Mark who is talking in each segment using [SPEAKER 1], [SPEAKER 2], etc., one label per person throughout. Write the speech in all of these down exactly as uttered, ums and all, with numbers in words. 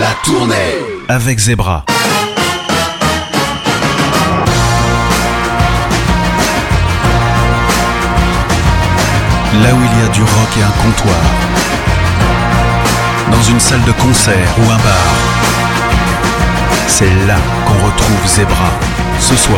[SPEAKER 1] La tournée avec Zebra. Là où il y a du rock et un comptoir, dans une salle de concert ou un bar, c'est là qu'on retrouve Zebra, ce soir.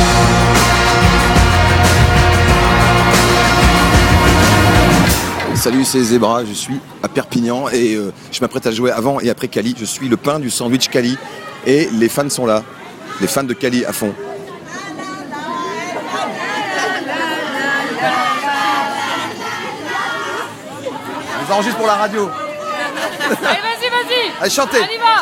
[SPEAKER 2] Salut, c'est Zebra, je suis à Perpignan et euh, je m'apprête à jouer avant et après Cali. Je suis le pain du sandwich Cali et les fans sont là, les fans de Cali à fond. Je enregistre pour la radio.
[SPEAKER 3] Allez, vas-y, vas-y.
[SPEAKER 2] Allez, chantez.
[SPEAKER 3] On y va.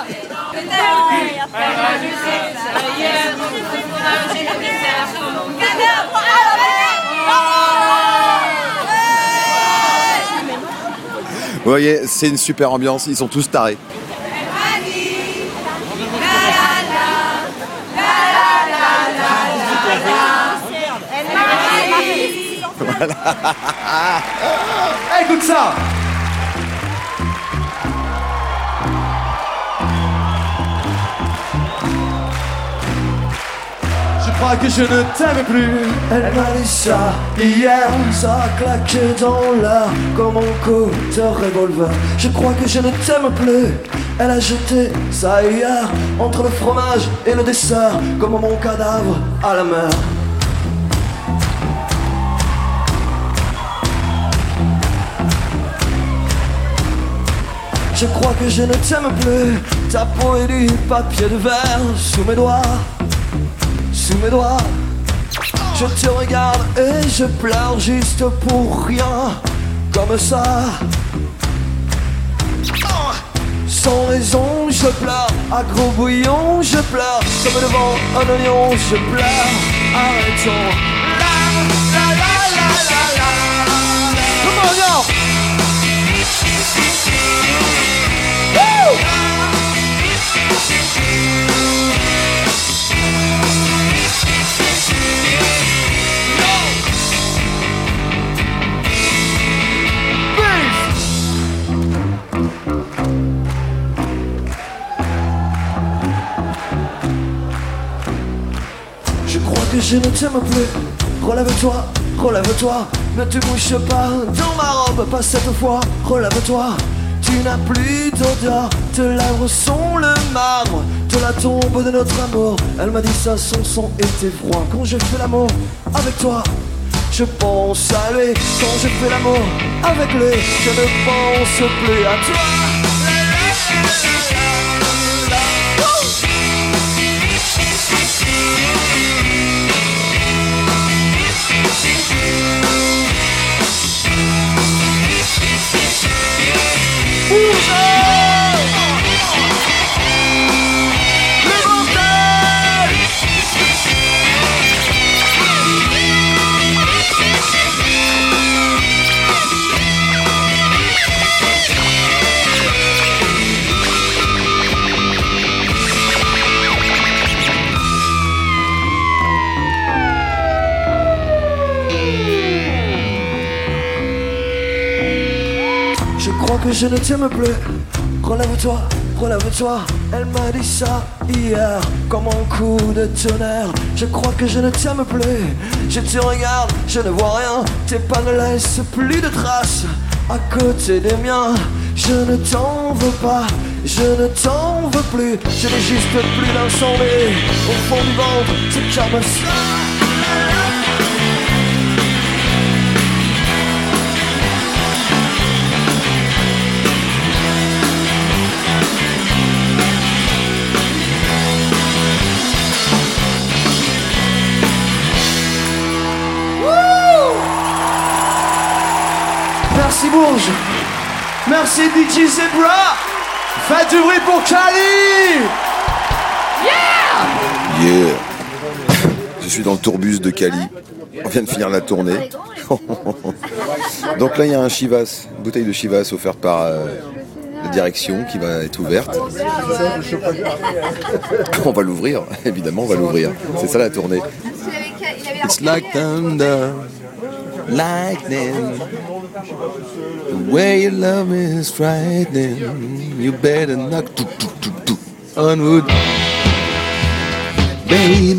[SPEAKER 2] Vous voyez, c'est une super ambiance, ils sont tous tarés. Voilà.
[SPEAKER 4] Écoute ça. Je crois que je ne t'aime plus. Elle m'a dit ça hier, ça a claqué dans l'air comme un coup de revolver. Je crois que je ne t'aime plus. Elle a jeté ça hier entre le fromage et le dessert comme mon cadavre à la mer. Je crois que je ne t'aime plus. Ta peau est du papier de verre sous mes doigts, sous mes doigts. Je te regarde et je pleure juste pour rien, comme ça. Sans raison je pleure, à gros bouillon je pleure, comme devant un oignon je pleure. Arrêtons. La la la la la la. Come on, yo. Je crois que je ne t'aime plus. Relève-toi, relève-toi. Ne te bouge pas dans ma robe, pas cette fois. Relève-toi. Tu n'as plus d'odeur, tes lèvres sont le marbre de la tombe de notre amour. Elle m'a dit ça, son son était froid. Quand je fais l'amour avec toi, je pense à lui. Quand je fais l'amour avec lui, je ne pense plus à toi. Je crois que je ne t'aime plus. Relève-toi, relève-toi. Elle m'a dit ça hier comme un coup de tonnerre. Je crois que je ne t'aime plus. Je te regarde, je ne vois rien. Tes pas ne laissent plus de traces à côté des miens. Je ne t'en veux pas, je ne t'en veux plus. Je n'ai juste plus d'incendie au fond du ventre. C'est comme ça. Merci Bourges. Merci D J Zebra. Faites du bruit pour Cali.
[SPEAKER 3] Yeah.
[SPEAKER 2] Yeah. Je suis dans le tourbus de Cali. On vient de finir la tournée. Donc là il y a un Chivas, une bouteille de Chivas offerte par euh, la direction qui va être ouverte. On va l'ouvrir, évidemment on va l'ouvrir. C'est ça la tournée. It's like thunder, lightning,
[SPEAKER 5] The way you love me is frightening. You better knock on wood, baby.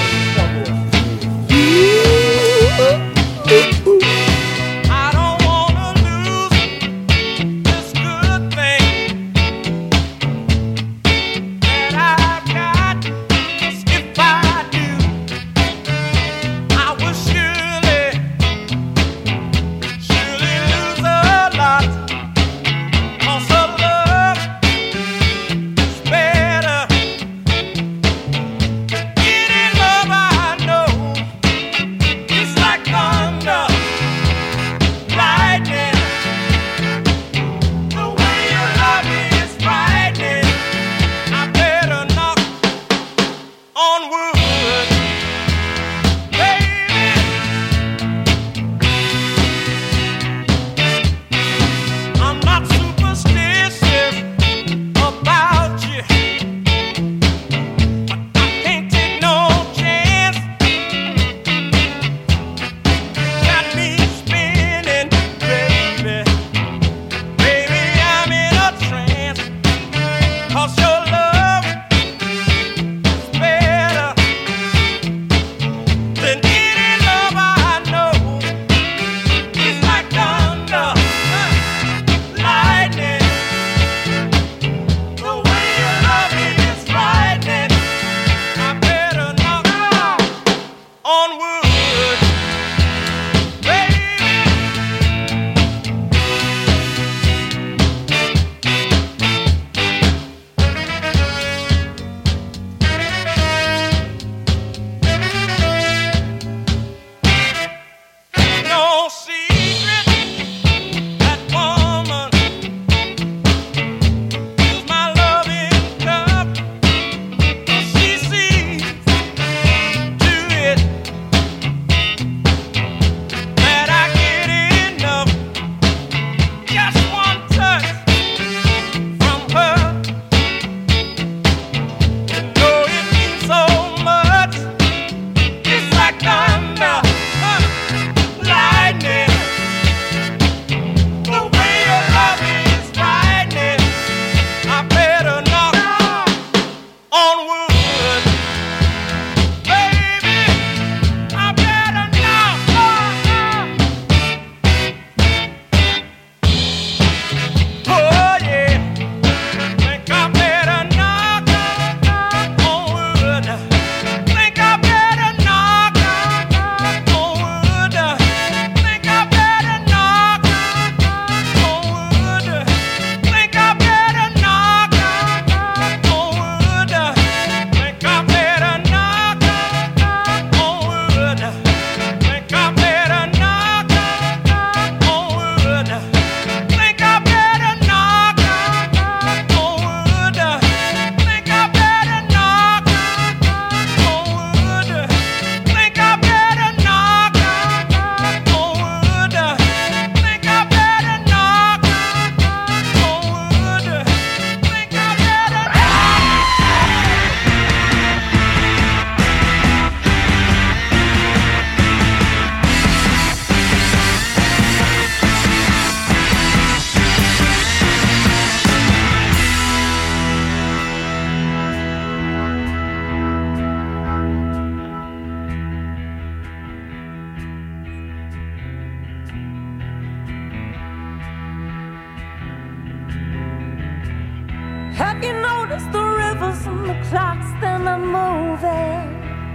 [SPEAKER 6] Have you noticed the rivers and the clocks, they're not moving?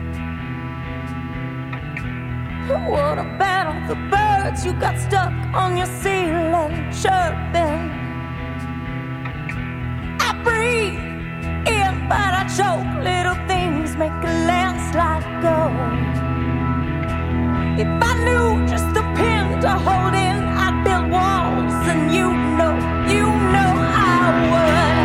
[SPEAKER 6] What about all the birds you got stuck on your ceiling chirping? I breathe in, but I choke. Little things make a landslide go. If I knew just the pin to hold in, I'd build walls, and you know, you know I would.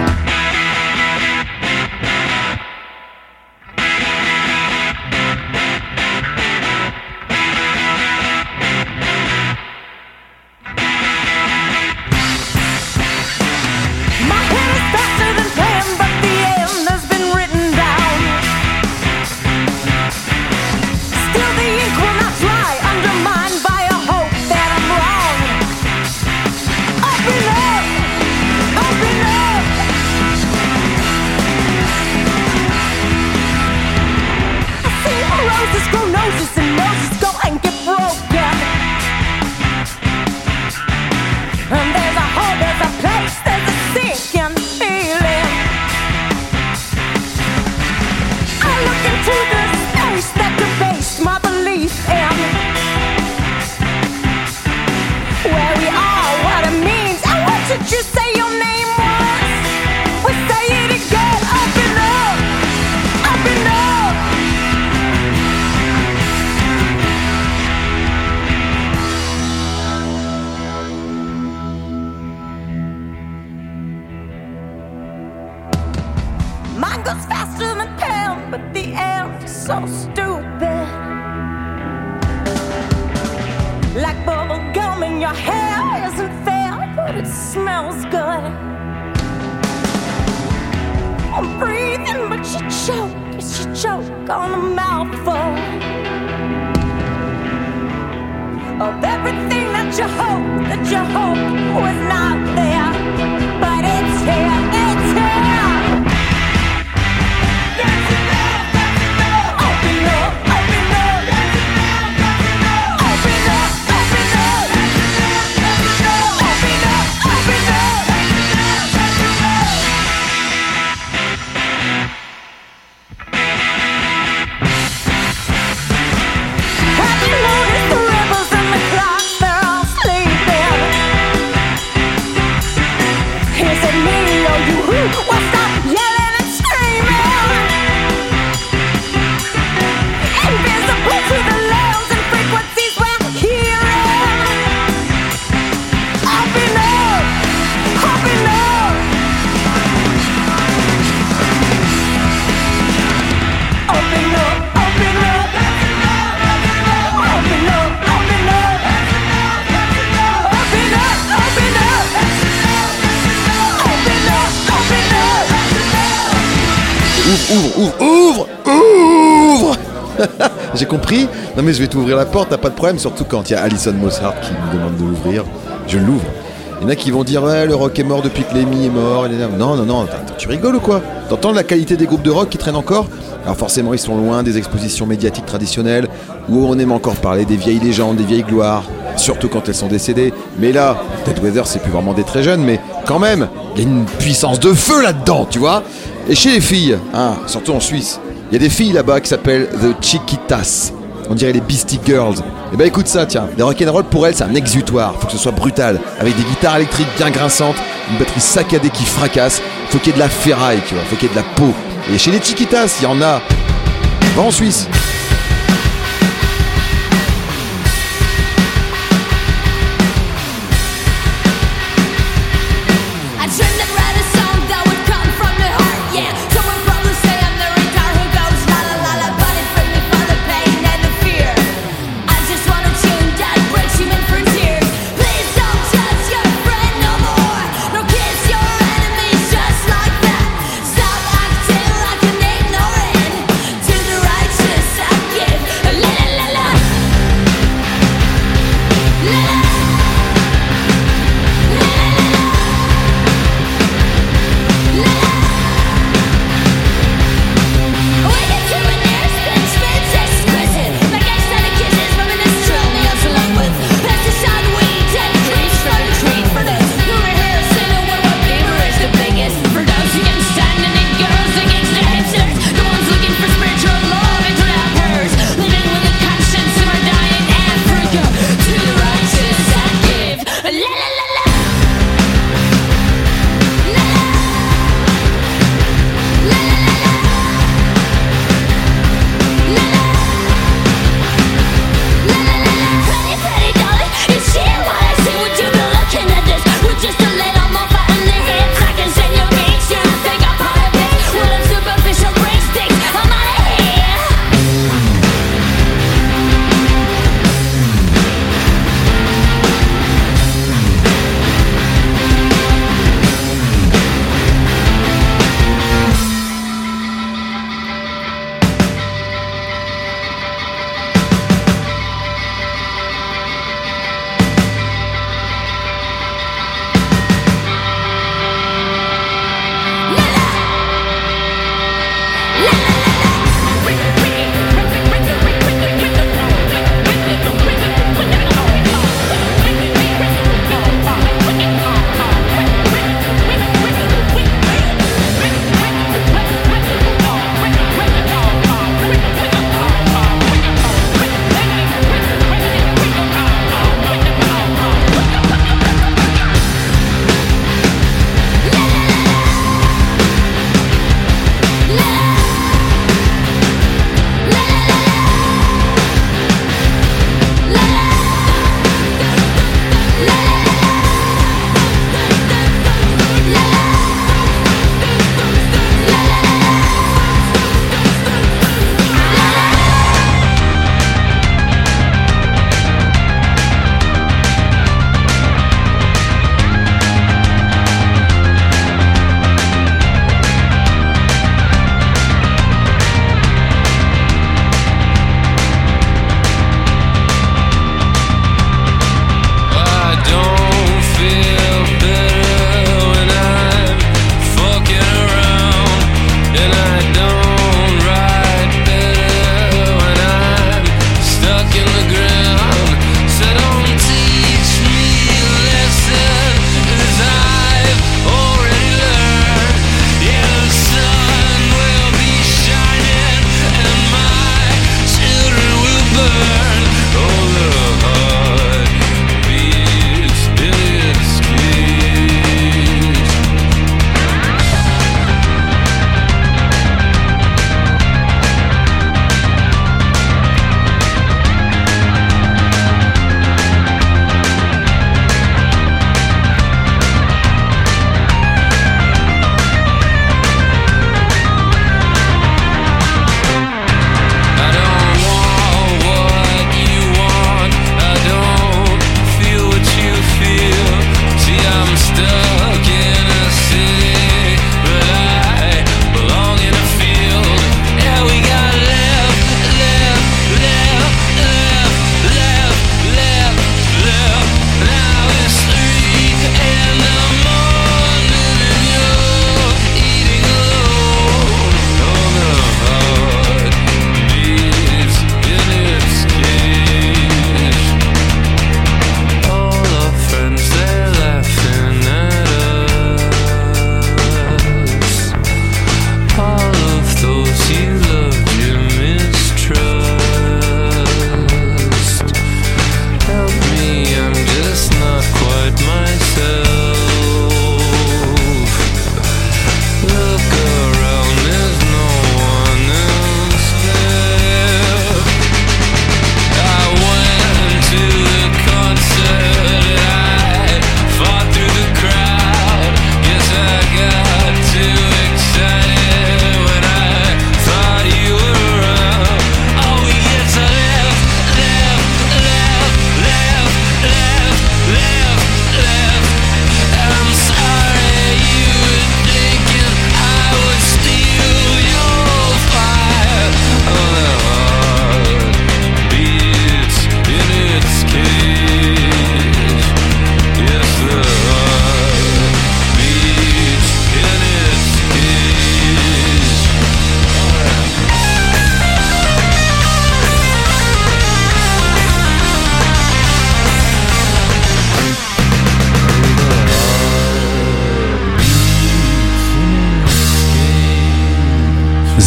[SPEAKER 6] goes faster than pen, but the end is so stupid. Like bubble gum in your hair isn't fair, but it smells good. I'm breathing, but you choke, yes, you choke on a mouthful of everything that you hope, that you hope was not there, but it's here, it's here. That's enough, that's enough. Open up, open up. That's enough, that's enough. Open up, open up. That's enough, that's enough. Open up, open up. That's enough, that's enough. Have you noticed the rebels and the clocks? They're all sleeping. Is it me or you? Well, stop yelling and screaming. Invisible to the lambs and frequencies we're hearing. Open up, open up. Open up, open up. Open up, open up. Open up, open up. Open up, open up.
[SPEAKER 2] Ouvre, ouvre, ouvre, ouvre, ouvre. J'ai compris. Non mais je vais t'ouvrir la porte, t'as pas de problème. Surtout quand il y a Alison Mosshart qui me demande de l'ouvrir. Je l'ouvre. Il y en a qui vont dire ouais le rock est mort depuis que Lemmy est mort. Non non non, attends, tu rigoles ou quoi? T'entends la qualité des groupes de rock qui traînent encore? Alors forcément ils sont loin des expositions médiatiques traditionnelles où on aime encore parler des vieilles légendes, des vieilles gloires, surtout quand elles sont décédées. Mais là, Dead Weather c'est plus vraiment des très jeunes, mais quand même, il y a une puissance de feu là-dedans, tu vois. Et chez les filles, hein, surtout en Suisse, il y a des filles là-bas qui s'appellent The Chiquitas. On dirait les Beastie Girls. Et bah écoute ça, tiens, les rock'n'roll pour elles c'est un exutoire. Faut que ce soit brutal, avec des guitares électriques bien grinçantes, une batterie saccadée qui fracasse. Faut qu'il y ait de la ferraille, tu vois, faut qu'il y ait de la peau. Et chez les Chiquitas, il y en a. Va en Suisse.
[SPEAKER 6] I trimmed and write a song that would come from the heart, yeah. So when problems say I'm the retard who goes la la la la, but it's friendly for the pain and the fear. I just want a tune that breaks you in for tears. Please don't judge your friend no more. No kiss your enemies just like that. Stop acting like an ignorant to the righteous.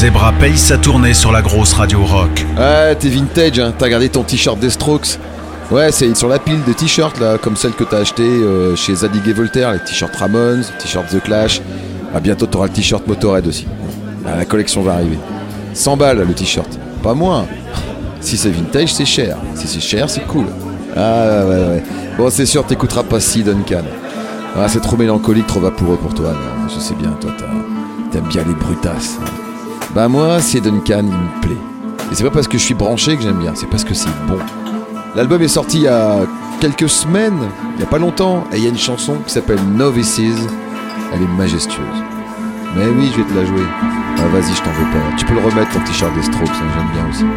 [SPEAKER 1] Zebra paye sa tournée sur la grosse radio rock.
[SPEAKER 2] Ah, t'es vintage, hein. T'as gardé ton t-shirt des Strokes. Ouais, c'est sur la pile de t-shirts là, comme celle que t'as acheté euh, chez Zadig et Voltaire, les t-shirts Ramones, t-shirts The Clash. Ah, bientôt t'auras le t-shirt Motorhead aussi. Ah, la collection va arriver. cent balles le t-shirt, pas moins. Si c'est vintage, c'est cher. Si c'est cher, c'est cool. Ah ouais, ouais, ouais. Bon, c'est sûr, t'écouteras pas si Duncan. Ah, c'est trop mélancolique, trop vaporeux pour toi. Non, je sais bien, toi, t'as... t'aimes bien les brutasses. Bah moi, c'est Duncan, il me plaît. Et c'est pas parce que je suis branché que j'aime bien, c'est parce que c'est bon. L'album est sorti il y a quelques semaines, il y a pas longtemps, et il y a une chanson qui s'appelle Novices. Elle est majestueuse. Mais oui, je vais te la jouer. Ah, vas-y, je t'en veux pas. Tu peux le remettre, ton t-shirt des Strokes, hein, j'aime bien aussi.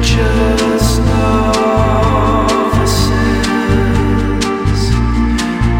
[SPEAKER 7] Just novices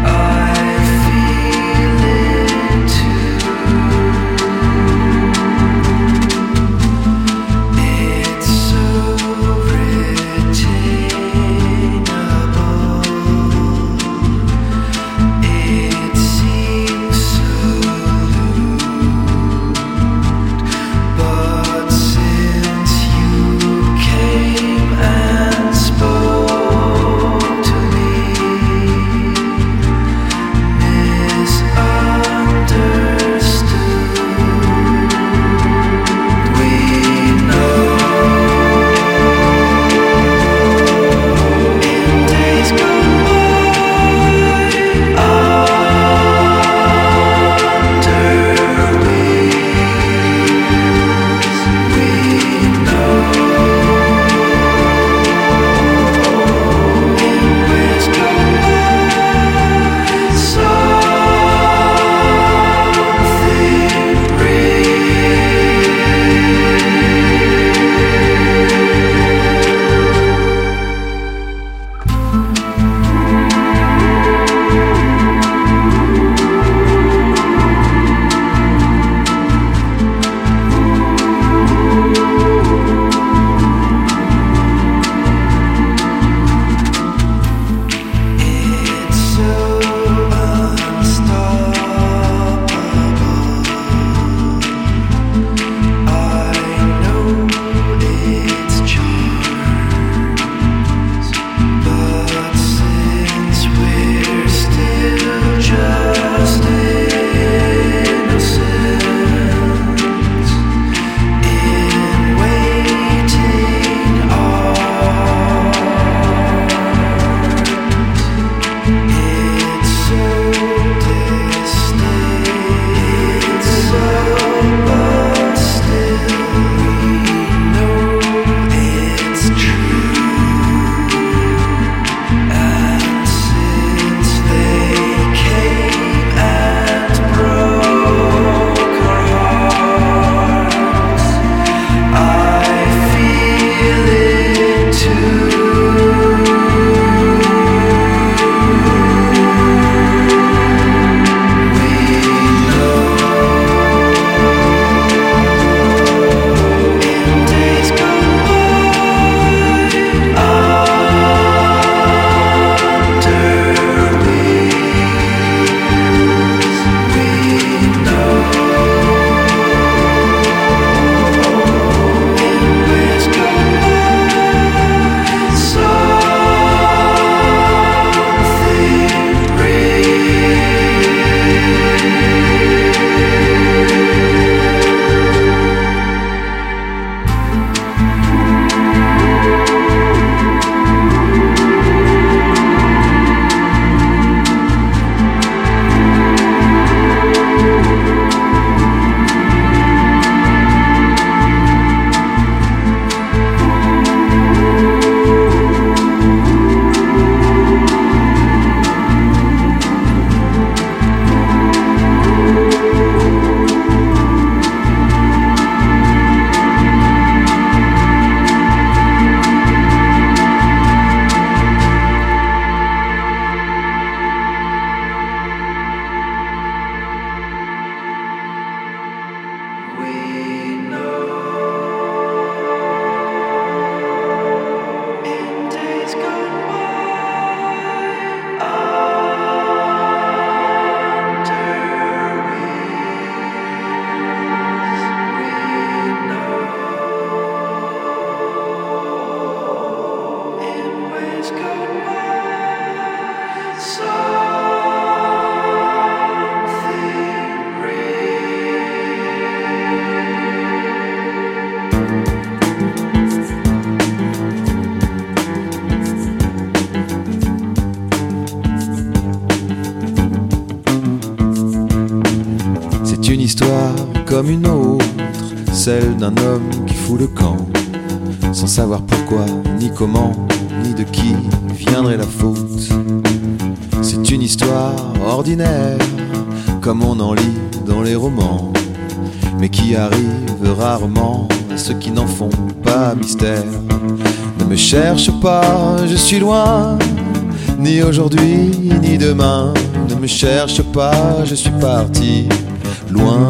[SPEAKER 2] comme une autre, celle d'un homme qui fout le camp, sans savoir pourquoi, ni comment, ni de qui viendrait la faute. C'est une histoire ordinaire, comme on en lit dans les romans, mais qui arrive rarement à ceux qui n'en font pas mystère. Ne me cherche pas, je suis loin, ni aujourd'hui, ni demain. Ne me cherche pas, je suis parti loin.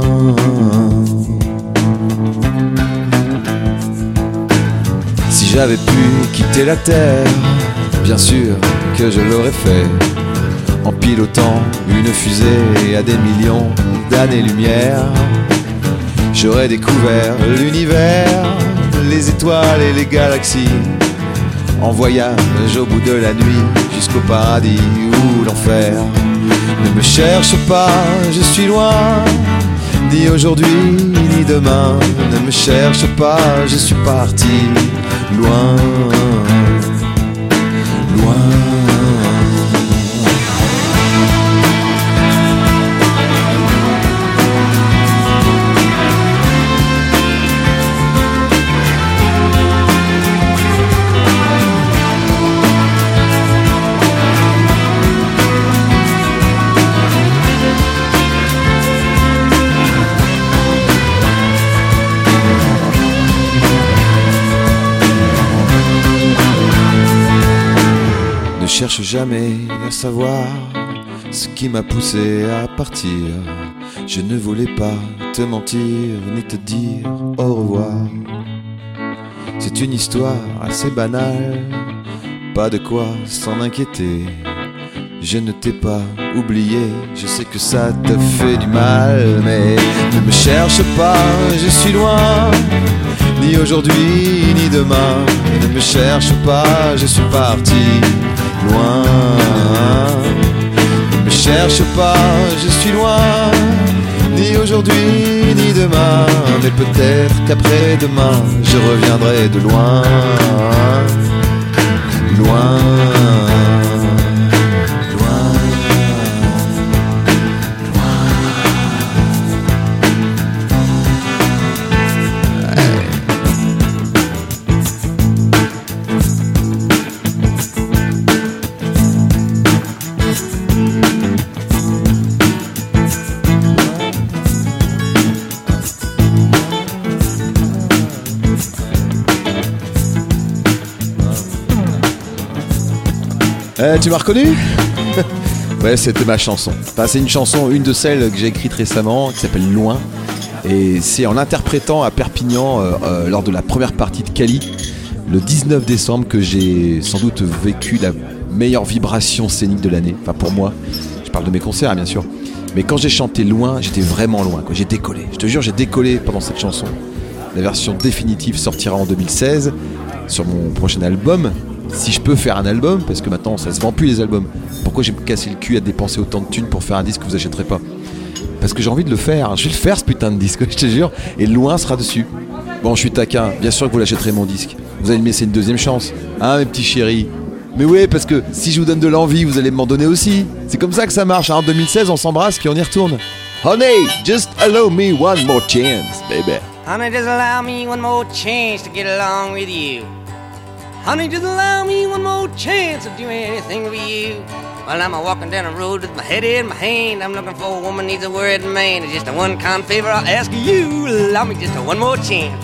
[SPEAKER 2] Si j'avais pu quitter la terre, bien sûr que je l'aurais fait, en pilotant une fusée à des millions d'années-lumière. J'aurais découvert l'univers, les étoiles et les galaxies, en voyage au bout de la nuit, jusqu'au paradis ou l'enfer. Ne me cherche pas, je suis loin, ni aujourd'hui, ni demain. Ne me cherche pas, je suis parti loin, loin. Ne cherche jamais à savoir ce qui m'a poussé à partir. Je ne voulais pas te mentir ni te dire au revoir. C'est une histoire assez banale, pas de quoi s'en inquiéter. Je ne t'ai pas oublié, je sais que ça te fait du mal, mais ne me cherche pas, je suis loin, ni aujourd'hui ni demain. Ne me cherche pas, je suis parti loin. Ne me cherche pas, je suis loin, ni aujourd'hui ni demain. Mais peut-être qu'après-demain je reviendrai de loin, loin. Eh, tu m'as reconnu? Ouais, c'était ma chanson. Enfin, c'est une chanson, une de celles que j'ai écrite récemment, qui s'appelle Loin. Et c'est en interprétant à Perpignan, euh, euh, lors de la première partie de Cali, le dix-neuf décembre, que j'ai sans doute vécu la meilleure vibration scénique de l'année. Enfin, pour moi, je parle de mes concerts, bien sûr. Mais quand j'ai chanté Loin, j'étais vraiment loin, quoi. J'ai décollé. Je te jure, j'ai décollé pendant cette chanson. La version définitive sortira en deux mille seize sur mon prochain album. Si je peux faire un album, parce que maintenant ça se vend plus les albums, pourquoi j'ai me cassé le cul à dépenser autant de thunes pour faire un disque que vous achèterez pas? Parce que j'ai envie de le faire, je vais le faire ce putain de disque, je te jure, et Loin sera dessus. Bon, je suis taquin, bien sûr que vous l'achèterez mon disque. Vous allez me laisser une deuxième chance, hein mes petits chéris? Mais oui, parce que si je vous donne de l'envie, vous allez m'en donner aussi. C'est comme ça que ça marche, hein. En deux mille seize on s'embrasse puis on y retourne. Honey, just allow me one more chance, baby.
[SPEAKER 7] Honey, just allow me one more chance to get along with you. Honey, just allow me one more chance to do anything for you. While I'm a walking down the road with my head in my hand, I'm looking for a woman needs a worried man. It's just a one kind favor I'll ask you. Allow me just a one more chance.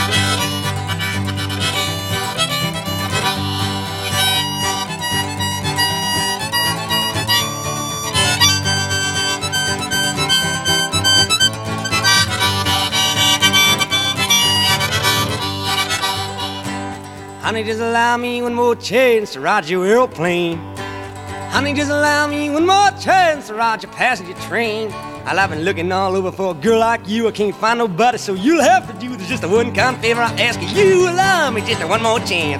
[SPEAKER 7] Honey, just allow me one more chance to ride your airplane. Honey, just allow me one more chance to ride your passenger train. Well, I've been looking all over for a girl like you. I can't find nobody, so you'll have to do this. Just a one kind favor I ask you. Allow me just a one more chance.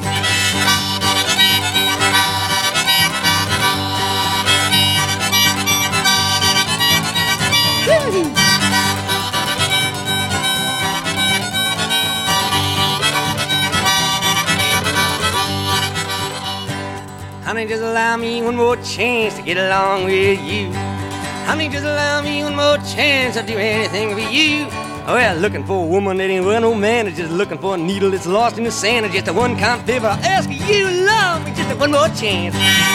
[SPEAKER 7] Honey, just allow me one more chance to get along with you. Honey, just allow me one more chance to do anything for you. Well, looking for a woman that ain't well no man, is just looking for a needle that's lost in the sand. It's just a one kind of favor I ask you, love me just a one more chance.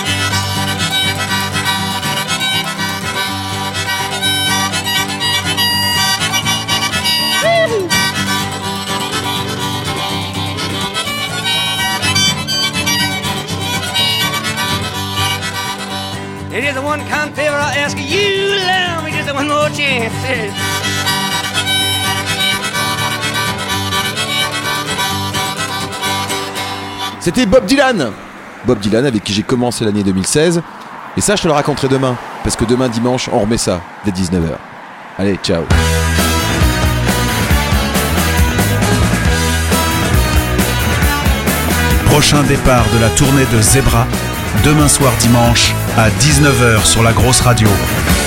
[SPEAKER 7] Woo-hoo. It is the one kind of favor I ask you, allow me just one more chance.
[SPEAKER 2] C'était Bob Dylan. Bob Dylan avec qui j'ai commencé l'année deux mille seize. Et ça, je te le raconterai demain. Parce que demain dimanche, on remet ça dès dix-neuf heures. Allez, ciao.
[SPEAKER 1] Prochain départ de la tournée de Zebra, demain soir dimanche à dix-neuf heures sur la grosse radio.